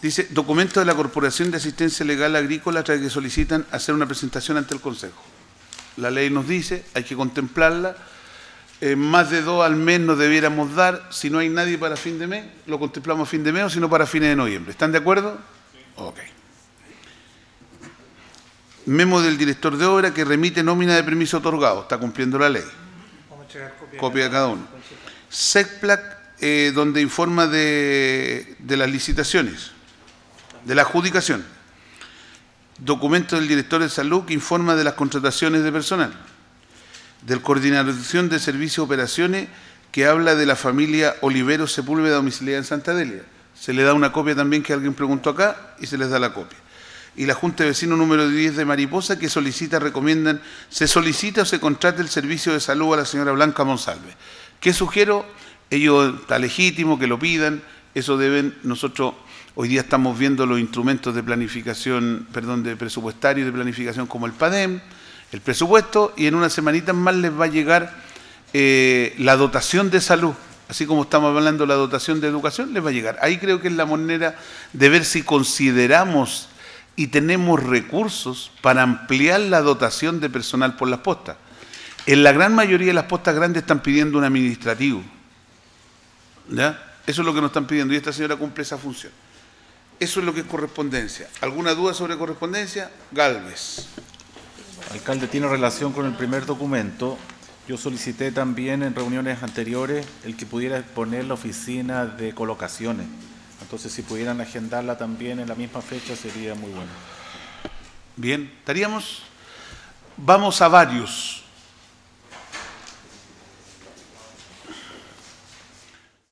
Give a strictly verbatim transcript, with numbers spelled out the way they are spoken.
Dice, documento de la Corporación de Asistencia Legal Agrícola tras que solicitan hacer una presentación ante el Consejo. La ley nos dice, hay que contemplarla, eh, más de dos al mes nos debiéramos dar, si no hay nadie para fin de mes, lo contemplamos a fin de mes o si no para fines de noviembre. ¿Están de acuerdo? Sí. Ok. Memo del director de obra que remite nómina de permiso otorgado, está cumpliendo la ley. Vamos a checar copia, copia de cada uno. SECPLAC, eh, donde informa de, de las licitaciones, de la adjudicación. Documento del director de salud que informa de las contrataciones de personal. Del coordinación de servicios y operaciones que habla de la familia Olivero Sepúlveda domiciliada en Santa Delia. Se le da una copia también que alguien preguntó acá y se les da la copia. Y la Junta de Vecinos número diez de Mariposa que solicita, recomiendan, se solicita o se contrate el servicio de salud a la señora Blanca Monsalve. ¿Qué sugiero? Ellos está legítimo que lo pidan, eso deben, nosotros hoy día estamos viendo los instrumentos de planificación, perdón, de presupuestario y de planificación como el PADEM, el presupuesto, y en unas semanitas más les va a llegar eh, la dotación de salud, así como estamos hablando de la dotación de educación, les va a llegar. Ahí creo que es la manera de ver si consideramos y tenemos recursos para ampliar la dotación de personal por las postas. En la gran mayoría de las postas grandes están pidiendo un administrativo, ¿ya? Eso es lo que nos están pidiendo y esta señora cumple esa función. Eso es lo que es correspondencia. ¿Alguna duda sobre correspondencia? Gálvez. Alcalde, tiene relación con el primer documento. Yo solicité también en reuniones anteriores el que pudiera exponer la oficina de colocaciones. Entonces, si pudieran agendarla también en la misma fecha, sería muy bueno. Bien, estaríamos. Vamos a varios.